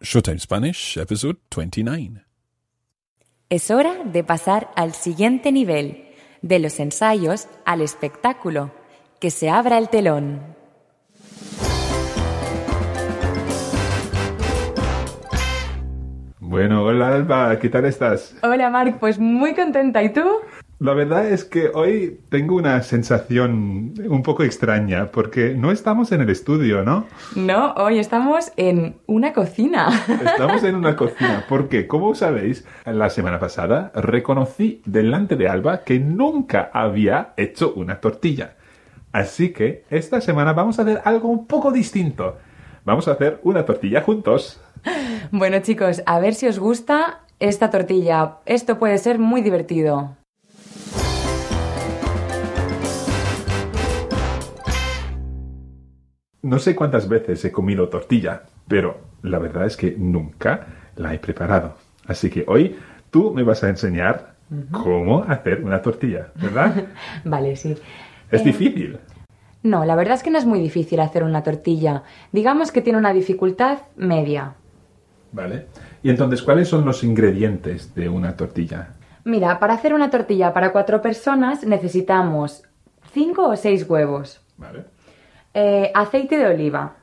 Showtime Spanish, episode 29. Es hora de pasar al siguiente nivel, de los ensayos al espectáculo. Que se abra el telón. Bueno, hola Alba, ¿qué tal estás? Hola Marc, pues muy contenta. ¿Y tú? La verdad es que hoy tengo una sensación un poco extraña porque no estamos en el estudio, ¿no? No, hoy estamos en una cocina. Estamos en una cocina porque, como sabéis, la semana pasada reconocí delante de Alba que nunca había hecho una tortilla. Así que esta semana vamos a hacer algo un poco distinto. Vamos a hacer una tortilla juntos. Bueno chicos, a ver si os gusta esta tortilla. Esto puede ser muy divertido. No sé cuántas veces he comido tortilla, pero la verdad es que nunca la he preparado. Así que hoy tú me vas a enseñar cómo hacer una tortilla, ¿verdad? Vale, sí. ¿Es difícil? No, la verdad es que no es muy difícil hacer una tortilla. Digamos que tiene una dificultad media. Vale. Y entonces, ¿cuáles son los ingredientes de una tortilla? Mira, para hacer una tortilla para 4 personas necesitamos 5 o 6 huevos. Vale. Aceite de oliva.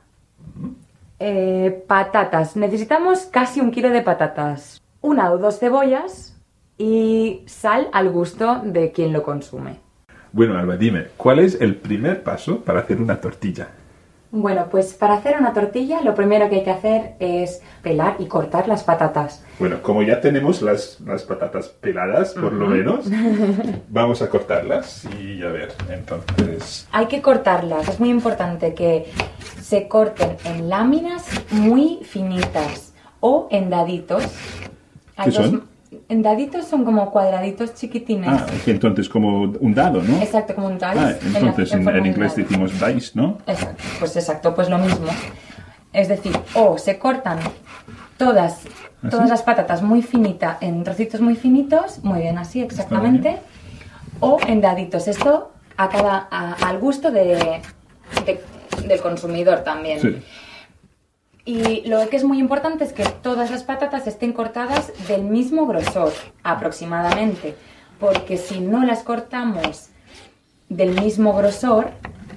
Patatas. Necesitamos casi 1 kilo de patatas. 1 o 2 cebollas y sal al gusto de quien lo consume. Bueno, Alba, dime, ¿cuál es el primer paso para hacer una tortilla? Bueno, pues para hacer una tortilla lo primero que hay que hacer es pelar y cortar las patatas. Bueno, como ya tenemos las patatas peladas, por lo menos, vamos a cortarlas y a ver, entonces... Hay que cortarlas, es muy importante que se corten en láminas muy finitas o en daditos. ¿Qué son? En daditos son como cuadraditos chiquitines. Ah, entonces como un dado, ¿no? Exacto, como un dice. Ah, entonces en forma de inglés dado. decimos dice, ¿no? Exacto, pues lo mismo. Es decir, o se cortan todas las patatas muy finitas, en trocitos muy finitos, muy bien así, exactamente, o en daditos. Esto al gusto del consumidor también. Sí. Y lo que es muy importante es que todas las patatas estén cortadas del mismo grosor, aproximadamente, porque si no las cortamos del mismo grosor,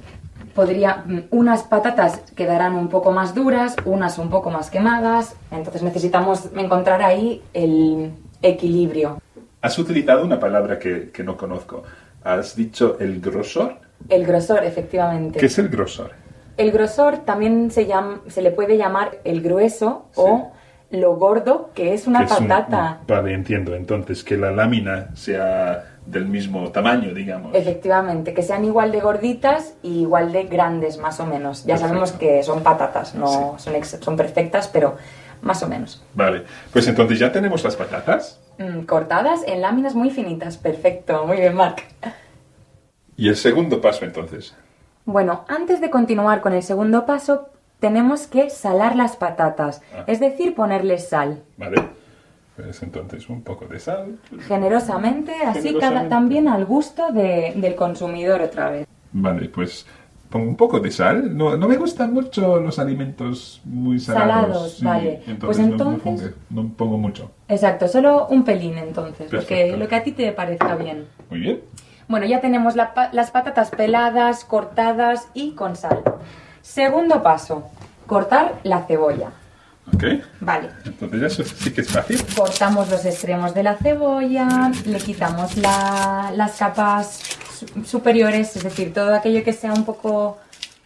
unas patatas quedarán un poco más duras, unas un poco más quemadas, entonces necesitamos encontrar ahí el equilibrio. Has utilizado una palabra que no conozco. ¿Has dicho el grosor? El grosor, efectivamente. ¿Qué es el grosor? El grosor también se le puede llamar el grueso o lo gordo, que es una patata. Vale, entiendo. Entonces, que la lámina sea del mismo tamaño, digamos. Efectivamente, que sean igual de gorditas y igual de grandes, más o menos. Ya sabemos que son patatas, no son perfectas, pero más o menos. Vale, pues entonces ya tenemos las patatas. Cortadas en láminas muy finitas. Perfecto, muy bien, Marc. ¿Y el segundo paso, entonces? Bueno, antes de continuar con el segundo paso, tenemos que salar las patatas, es decir, ponerles sal. Vale, pues entonces un poco de sal. Generosamente, así también al gusto del consumidor otra vez. Vale, pues pongo un poco de sal. No me gustan mucho los alimentos muy salados. Sí, vale. Pues entonces... No pongo mucho. Exacto, solo un pelín entonces, Perfecto. lo que a ti te parezca bien. Muy bien. Bueno, ya tenemos las patatas peladas, cortadas y con sal. Segundo paso, cortar la cebolla. Ok. Vale. Entonces eso sí que es fácil. Cortamos los extremos de la cebolla, le quitamos las capas superiores, es decir, todo aquello que sea un poco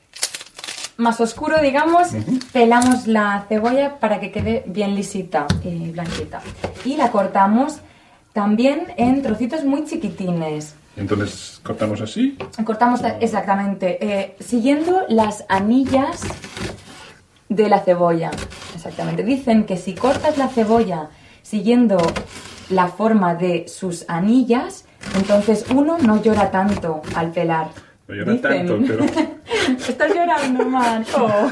más oscuro, digamos. Pelamos la cebolla para que quede bien lisita y blanquita. Y la cortamos también en trocitos muy chiquitines. Entonces, ¿cortamos así? Cortamos exactamente, siguiendo las anillas de la cebolla. Exactamente. Dicen que si cortas la cebolla siguiendo la forma de sus anillas, entonces uno no llora tanto al pelar. No llora tanto, pero... Estás llorando, man. Oh.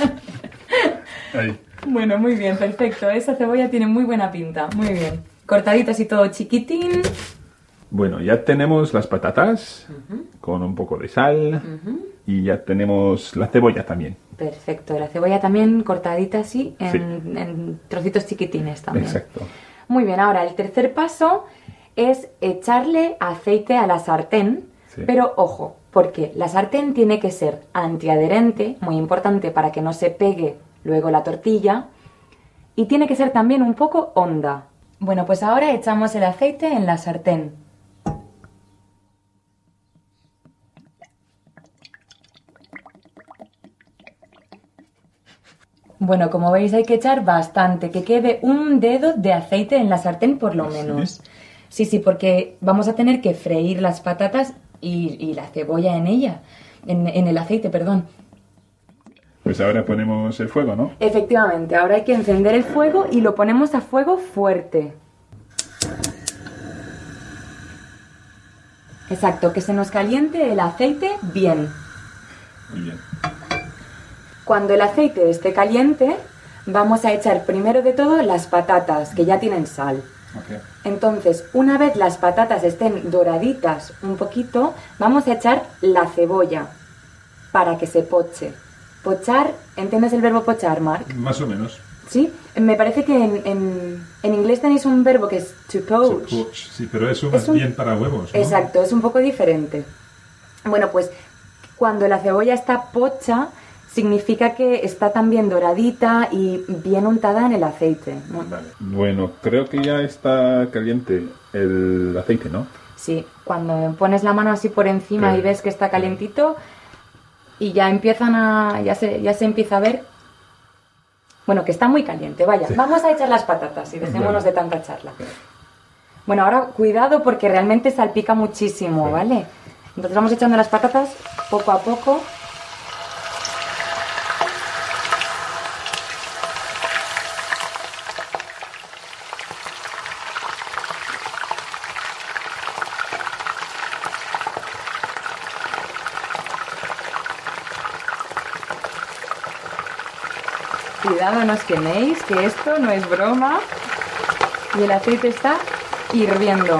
Ahí. Bueno, muy bien, perfecto. Esa cebolla tiene muy buena pinta. Muy bien. Cortadito así todo chiquitín. Bueno, ya tenemos las patatas con un poco de sal. Y ya tenemos la cebolla también. Perfecto, la cebolla también cortadita así, Sí. en trocitos chiquitines también. Exacto. Muy bien, ahora el tercer paso es echarle aceite a la sartén, Sí. pero ojo, porque la sartén tiene que ser antiadherente, muy importante para que no se pegue luego la tortilla, y tiene que ser también un poco honda. Bueno, pues ahora echamos el aceite en la sartén. Bueno, como veis hay que echar bastante, que quede un dedo de aceite en la sartén por lo menos. Sí, porque vamos a tener que freír las patatas y la cebolla en ella, en el aceite, perdón. Pues ahora ponemos el fuego, ¿no? Efectivamente, ahora hay que encender el fuego y lo ponemos a fuego fuerte. Exacto, que se nos caliente el aceite bien. Muy bien. Cuando el aceite esté caliente, vamos a echar primero de todo las patatas, que ya tienen sal. Ok. Entonces, una vez las patatas estén doraditas un poquito, vamos a echar la cebolla para que se poche. Pochar, ¿entiendes el verbo pochar, Marc? Más o menos. ¿Sí? Me parece que en inglés tenéis un verbo que es to poach. Sí, pero eso más bien para huevos, ¿no? Exacto, es un poco diferente. Bueno, pues cuando la cebolla está pocha, significa que está también doradita y bien untada en el aceite, ¿no? Vale. Bueno, creo que ya está caliente el aceite, ¿no? Sí, cuando pones la mano así por encima Sí. y ves que está calentito y ya ya se empieza a ver, bueno, que está muy caliente, vaya. Sí. Vamos a echar las patatas y dejémonos Vale. de tanta charla. Bueno, ahora cuidado porque realmente salpica muchísimo, Sí. ¿vale? Entonces vamos echando las patatas poco a poco. Cuidado, no os queméis, que esto no es broma. Y el aceite está hirviendo.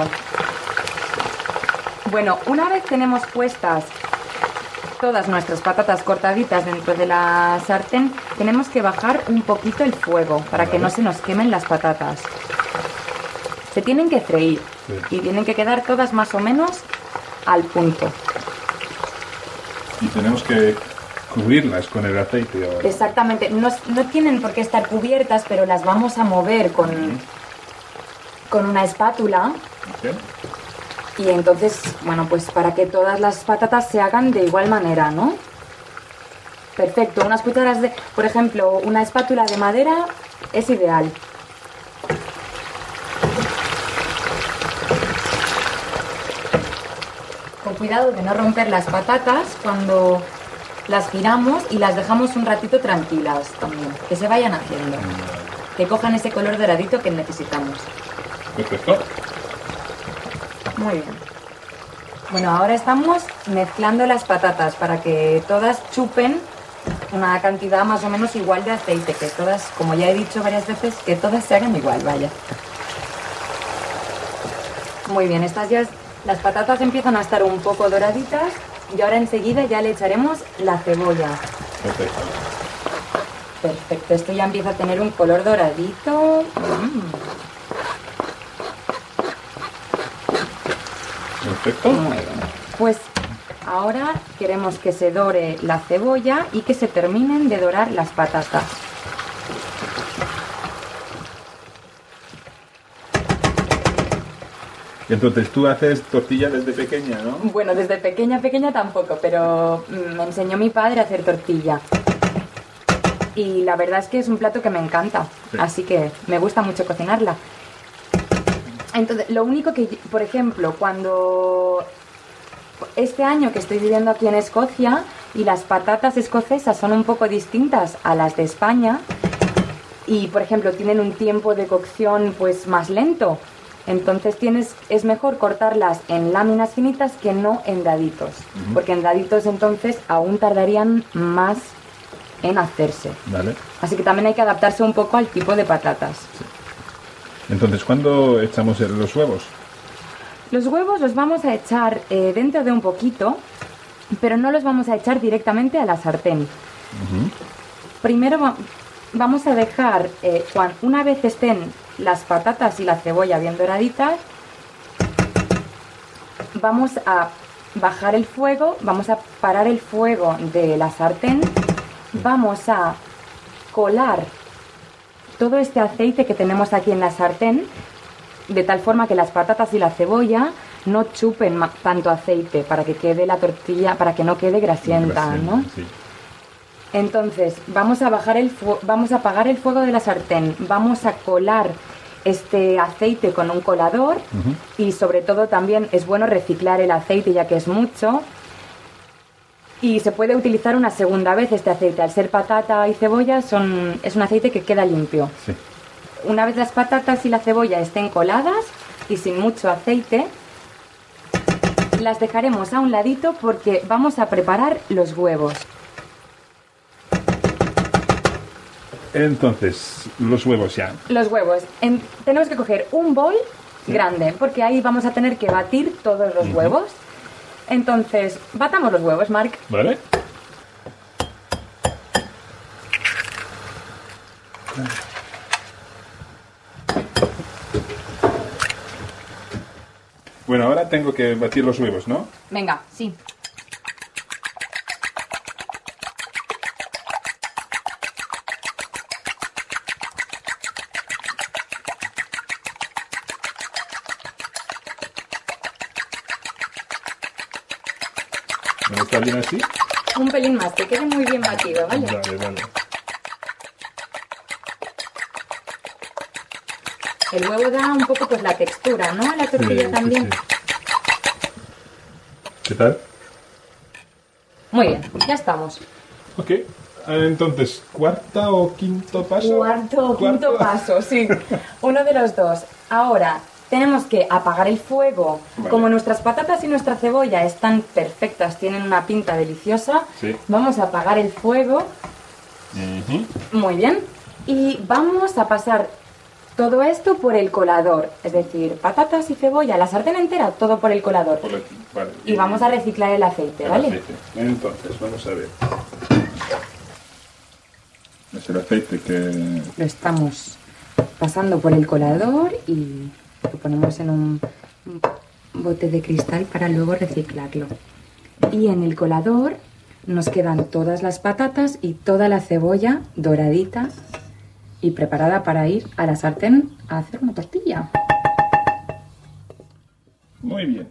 Bueno, una vez tenemos puestas todas nuestras patatas cortaditas dentro de la sartén, tenemos que bajar un poquito el fuego para que no se nos quemen las patatas. Se tienen que freír Sí. y tienen que quedar todas más o menos al punto. Y tenemos que cubrirlas con el aceite. ¿O? Exactamente, no tienen por qué estar cubiertas, pero las vamos a mover con una espátula. ¿Sí? Y entonces, bueno, pues para que todas las patatas se hagan de igual manera, ¿no? Perfecto, unas cucharas de, por ejemplo, una espátula de madera es ideal. Con cuidado de no romper las patatas cuando las giramos y las dejamos un ratito tranquilas también, que se vayan haciendo, que cojan ese color doradito que necesitamos. Perfecto. Muy bien. Bueno, ahora estamos mezclando las patatas para que todas chupen una cantidad más o menos igual de aceite, que todas, como ya he dicho varias veces, que todas se hagan igual, vaya. Muy bien, las patatas empiezan a estar un poco doraditas y ahora enseguida ya le echaremos la cebolla. Perfecto. Perfecto, esto ya empieza a tener un color doradito. Perfecto. Muy bien. Pues ahora queremos que se dore la cebolla y que se terminen de dorar las patatas. Y entonces tú haces tortilla desde pequeña, ¿no? Bueno, desde pequeña tampoco, pero me enseñó mi padre a hacer tortilla. Y la verdad es que es un plato que me encanta, Sí. así que me gusta mucho cocinarla. Entonces, lo único que, por ejemplo, cuando este año que estoy viviendo aquí en Escocia y las patatas escocesas son un poco distintas a las de España y, por ejemplo, tienen un tiempo de cocción pues más lento, entonces es mejor cortarlas en láminas finitas que no en daditos, porque en daditos entonces aún tardarían más en hacerse. Vale. Así que también hay que adaptarse un poco al tipo de patatas. Entonces, ¿cuándo echamos los huevos? Los huevos los vamos a echar dentro de un poquito, pero no los vamos a echar directamente a la sartén. Primero vamos a dejar, una vez estén las patatas y la cebolla bien doraditas, vamos a bajar el fuego, vamos a parar el fuego de la sartén, vamos a colar todo este aceite que tenemos aquí en la sartén, de tal forma que las patatas y la cebolla no chupen tanto aceite, para que quede la tortilla, para que no quede grasienta, ¿no? Sí. Entonces, vamos a apagar el fuego de la sartén, vamos a colar este aceite con un colador y sobre todo también es bueno reciclar el aceite ya que es mucho y se puede utilizar una segunda vez este aceite. Al ser patata y cebolla es un aceite que queda limpio. Sí. Una vez las patatas y la cebolla estén coladas y sin mucho aceite, las dejaremos a un ladito porque vamos a preparar los huevos. Entonces, los huevos ya. Los huevos. Tenemos que coger un bol grande, porque ahí vamos a tener que batir todos los huevos. Entonces, batamos los huevos, Marc. ¿Vale? Bueno, ahora tengo que batir los huevos, ¿no? Venga, sí. ¿No está bien así? Un pelín más, que quede muy bien batido, ¿vale? Vale. El huevo da un poco pues la textura, ¿no? A la tortilla también. Sí. ¿Qué tal? Muy bien, ya estamos. Ok. Entonces, ¿cuarta o quinto paso? Cuarto o quinto paso, sí. Uno de los dos. Ahora, tenemos que apagar el fuego. Vale. Como nuestras patatas y nuestra cebolla están perfectas, tienen una pinta deliciosa, Sí. vamos a apagar el fuego. Muy bien. Y vamos a pasar todo esto por el colador. Es decir, patatas y cebolla, la sartén entera, todo por el colador. Vale. Y vamos a reciclar el aceite, ¿vale? Aceite. Entonces, vamos a ver. Es el aceite que... Lo estamos pasando por el colador y lo ponemos en un bote de cristal para luego reciclarlo. Y en el colador nos quedan todas las patatas y toda la cebolla doradita y preparada para ir a la sartén a hacer una tortilla. Muy bien.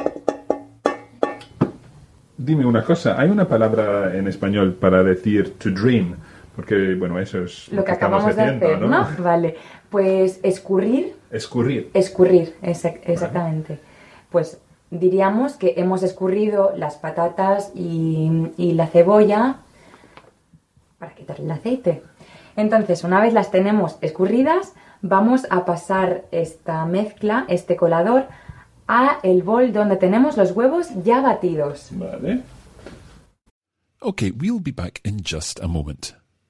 Dime una cosa, ¿hay una palabra en español para decir to drain? Porque, bueno, eso es Lo que estamos acabamos de haciendo, hacer, ¿no? Vale, pues escurrir. Escurrir. Escurrir, exactamente. Pues diríamos que hemos escurrido las patatas y la cebolla para quitarle el aceite. Entonces, una vez las tenemos escurridas, vamos a pasar esta mezcla, este colador, a el bol donde tenemos los huevos ya batidos. Vale. Okay, we'll be back in just a moment.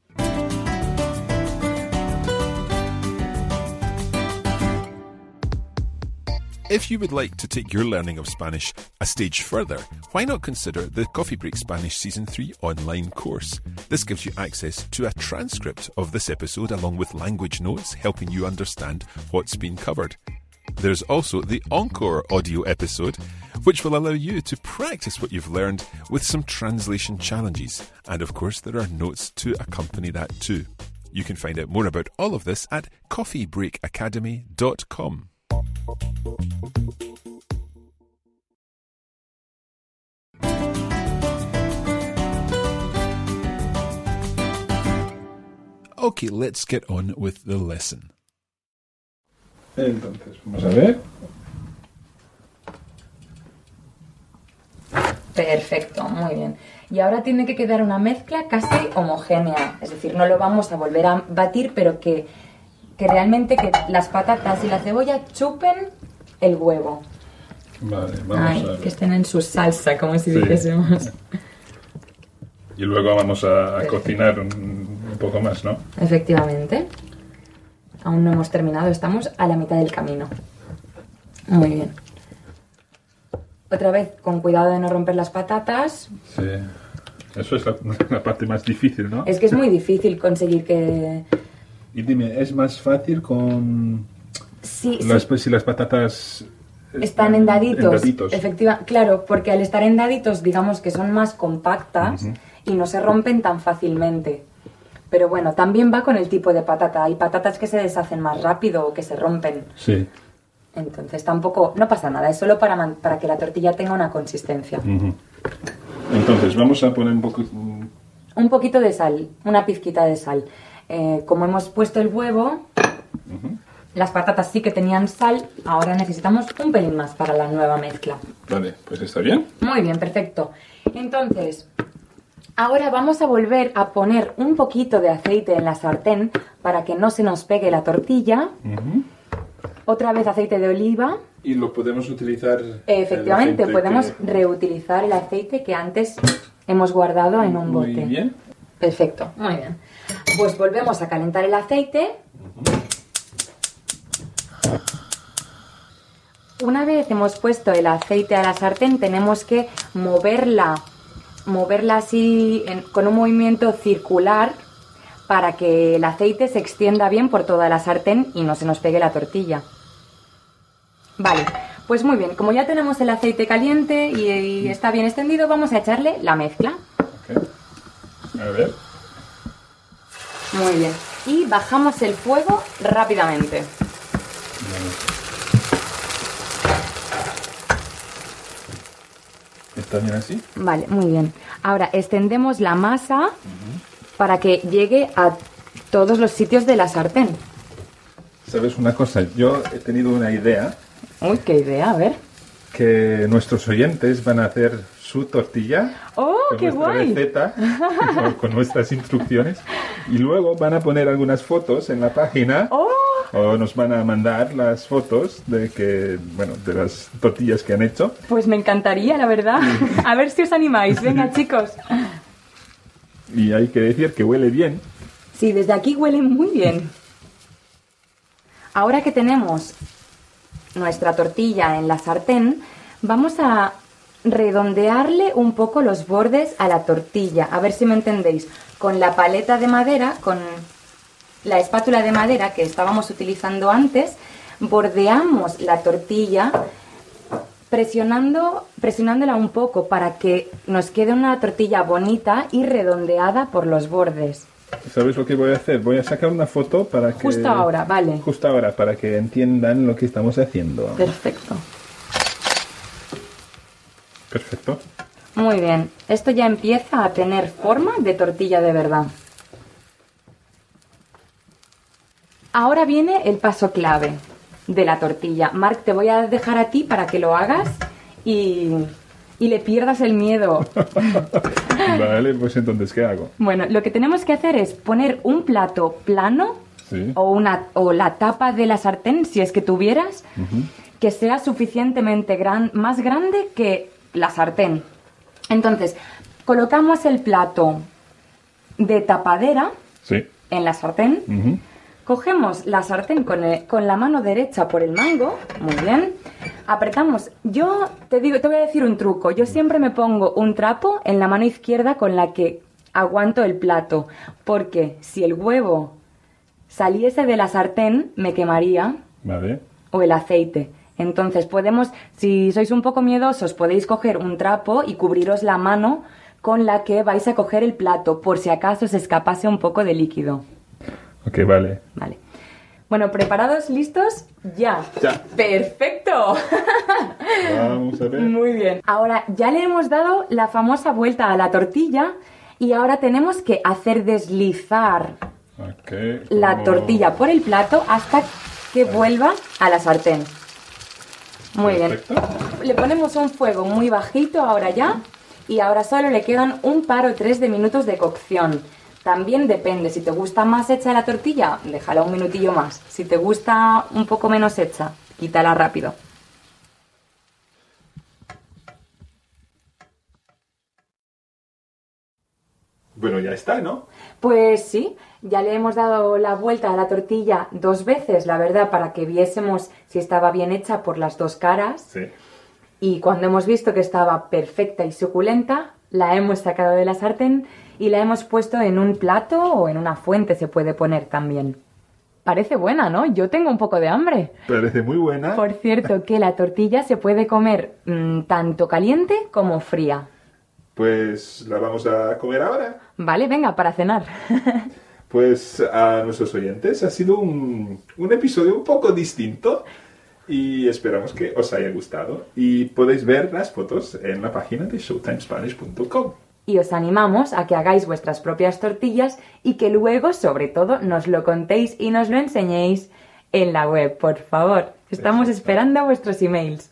If you would like to take your learning of Spanish a stage further, why not consider the Coffee Break Spanish Season 3 online course? This gives you access to a transcript of this episode along with language notes helping you understand what's been covered. There's also the Encore audio episode, which will allow you to practice what you've learned with some translation challenges. And of course, there are notes to accompany that too. You can find out more about all of this at coffeebreakacademy.com. Okay, let's get on with the lesson. Entonces, vamos a ver. Perfecto, muy bien. Y ahora tiene que quedar una mezcla casi homogénea. Es decir, no lo vamos a volver a batir, pero que realmente que las patatas y la cebolla chupen el huevo. Vale, vamos a ver. Que estén en su salsa, como si Sí. dijésemos. Y luego vamos a cocinar un poco más, ¿no? Efectivamente. Aún no hemos terminado, estamos a la mitad del camino. Muy bien. Otra vez, con cuidado de no romper las patatas. Sí. Eso es la parte más difícil, ¿no? Es que es muy difícil conseguir que... Y dime, ¿es más fácil con... Sí, si las patatas... Están en daditos. Efectivamente. Claro, porque al estar en daditos, digamos que son más compactas y no se rompen tan fácilmente. Pero bueno, también va con el tipo de patata. Hay patatas que se deshacen más rápido o que se rompen. Sí. Entonces tampoco, no pasa nada, es solo para que la tortilla tenga una consistencia. Entonces vamos a poner Un poquito de sal, una pizquita de sal. Como hemos puesto el huevo, las patatas sí que tenían sal, ahora necesitamos un pelín más para la nueva mezcla. Vale, pues está bien. Muy bien, perfecto. Entonces, ahora vamos a volver a poner un poquito de aceite en la sartén para que no se nos pegue la tortilla. Otra vez aceite de oliva. Y lo podemos utilizar... Efectivamente, podemos reutilizar el aceite que antes hemos guardado en un bote. Muy bien. Perfecto, muy bien. Pues volvemos a calentar el aceite. Una vez hemos puesto el aceite a la sartén, tenemos que moverla así con un movimiento circular para que el aceite se extienda bien por toda la sartén y no se nos pegue la tortilla. Vale, pues muy bien, como ya tenemos el aceite caliente y está bien extendido, vamos a echarle la mezcla. Okay. A ver. Muy bien, y bajamos el fuego rápidamente. ¿Está bien así? Vale, muy bien. Ahora extendemos la masa para que llegue a todos los sitios de la sartén. ¿Sabes una cosa? Yo he tenido una idea. Uy, qué idea, a ver. Que nuestros oyentes van a hacer su tortilla. ¡Oh, con qué nuestra guay! receta, con nuestras instrucciones. Y luego van a poner algunas fotos en la página. ¡Oh! O nos van a mandar las fotos de las tortillas que han hecho. Pues me encantaría, la verdad. A ver si os animáis. Venga, chicos. Y hay que decir que huele bien. Sí, desde aquí huele muy bien. Ahora que tenemos nuestra tortilla en la sartén, vamos a redondearle un poco los bordes a la tortilla. A ver si me entendéis. Con la paleta de madera, con la espátula de madera que estábamos utilizando antes, bordeamos la tortilla presionándola un poco para que nos quede una tortilla bonita y redondeada por los bordes. ¿Sabes lo que voy a hacer? Voy a sacar una foto para que... Justo ahora, vale. Justo ahora, para que entiendan lo que estamos haciendo. Perfecto. Perfecto. Muy bien. Esto ya empieza a tener forma de tortilla de verdad. Ahora viene el paso clave de la tortilla. Marc, te voy a dejar a ti para que lo hagas y le pierdas el miedo. Vale, pues entonces, ¿qué hago? Bueno, lo que tenemos que hacer es poner un plato plano, sí, o la tapa de la sartén, si es que tuvieras, que sea suficientemente más grande que la sartén. Entonces, colocamos el plato de tapadera sí, en la sartén. Cogemos la sartén con la mano derecha por el mango, muy bien, apretamos. Yo te voy a decir un truco. Yo siempre me pongo un trapo en la mano izquierda con la que aguanto el plato, porque si el huevo saliese de la sartén me quemaría, vale, o el aceite. Entonces si sois un poco miedosos, podéis coger un trapo y cubriros la mano con la que vais a coger el plato, por si acaso se escapase un poco de líquido. Ok, vale. Vale. Bueno, ¿preparados? ¿Listos? Ya. Ya. ¡Perfecto! Vamos a ver. Muy bien. Ahora ya le hemos dado la famosa vuelta a la tortilla y ahora tenemos que hacer deslizar la tortilla por el plato hasta que vuelva a la sartén. Muy Perfecto. bien. Le ponemos un fuego muy bajito ahora ya y ahora solo le quedan un par o 3 de minutos de cocción. También depende, si te gusta más hecha la tortilla, déjala un minutillo más. Si te gusta un poco menos hecha, quítala rápido. Bueno, ya está, ¿no? Pues sí, ya le hemos dado la vuelta a la tortilla 2 veces, la verdad, para que viésemos si estaba bien hecha por las 2 caras. Sí. Y cuando hemos visto que estaba perfecta y suculenta, la hemos sacado de la sartén y la hemos puesto en un plato o en una fuente se puede poner también. Parece buena, ¿no? Yo tengo un poco de hambre. Parece muy buena. Por cierto, que la tortilla se puede comer tanto caliente como fría. Pues la vamos a comer ahora. Vale, venga, para cenar. Pues a nuestros oyentes ha sido un episodio un poco distinto y esperamos que os haya gustado. Y podéis ver las fotos en la página de showtimespanish.com. Y os animamos a que hagáis vuestras propias tortillas y que luego, sobre todo, nos lo contéis y nos lo enseñéis en la web, por favor. Estamos esperando vuestros emails.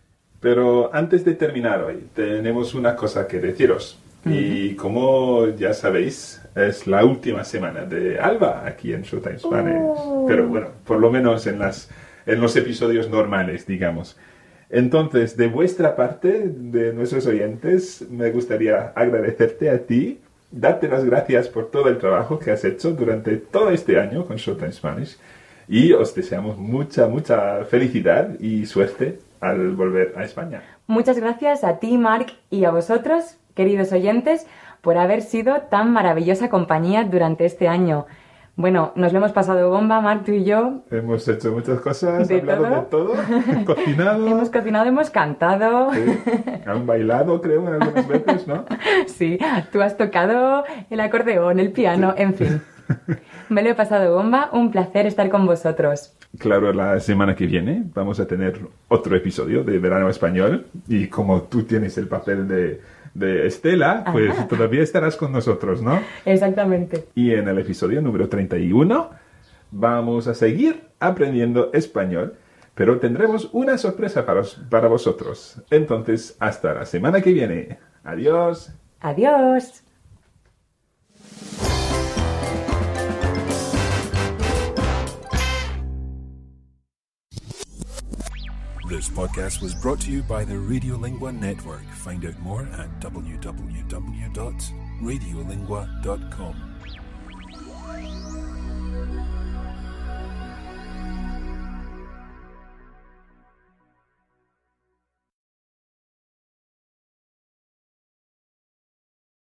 Pero antes de terminar hoy, tenemos una cosa que deciros. Y como ya sabéis, es la última semana de Alba aquí en Showtime Spanish. Pero bueno, por lo menos en los episodios normales, digamos. Entonces, de vuestra parte, de nuestros oyentes, me gustaría agradecerte a ti, darte las gracias por todo el trabajo que has hecho durante todo este año con Showtime Spanish y os deseamos mucha felicidad y suerte al volver a España. Muchas gracias a ti, Marc, y a vosotros, queridos oyentes, por haber sido tan maravillosa compañía durante este año. Bueno, nos lo hemos pasado bomba, Marc, tú y yo. Hemos hecho muchas cosas, ¿De hablado todo? de todo, cocinado. Hemos cocinado, hemos cantado. Sí, han bailado, creo, algunas veces, ¿no? Sí, tú has tocado el acordeón, el piano, en fin. Me lo he pasado bomba, un placer estar con vosotros. Claro, la semana que viene vamos a tener otro episodio de Verano Español y como tú tienes el papel de Estela, pues todavía estarás con nosotros, ¿no? Exactamente. Y en el episodio número 31 vamos a seguir aprendiendo español, pero tendremos una sorpresa para vosotros. Entonces, hasta la semana que viene. Adiós. Adiós. This podcast was brought to you by the Radiolingua Network. Find out more at www.radiolingua.com.